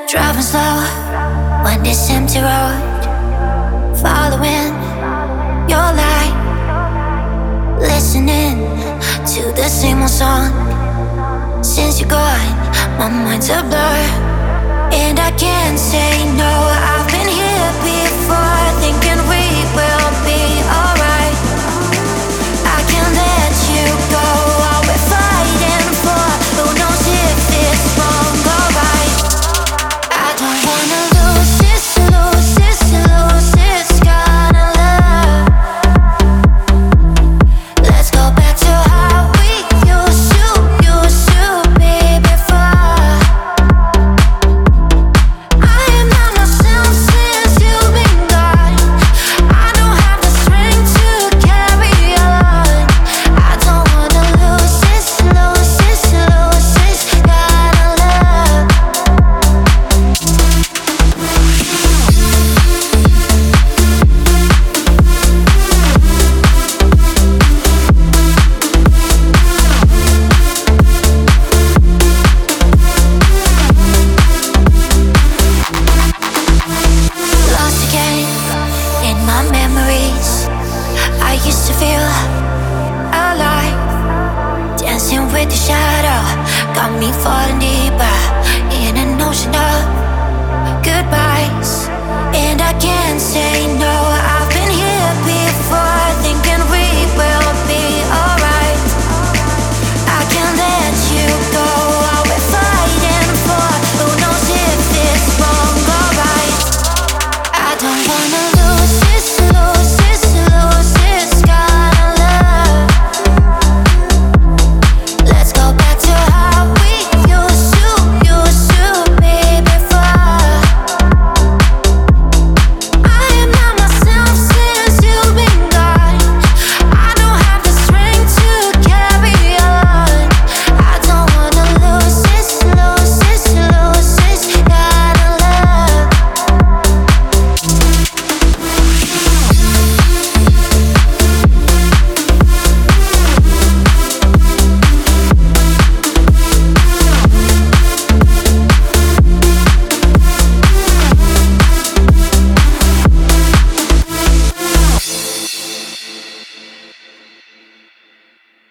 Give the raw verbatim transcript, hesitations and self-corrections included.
Driving slow on this empty road, following your light, listening to the same old song. Since you're gone, my mind's a blur, and I can't say no.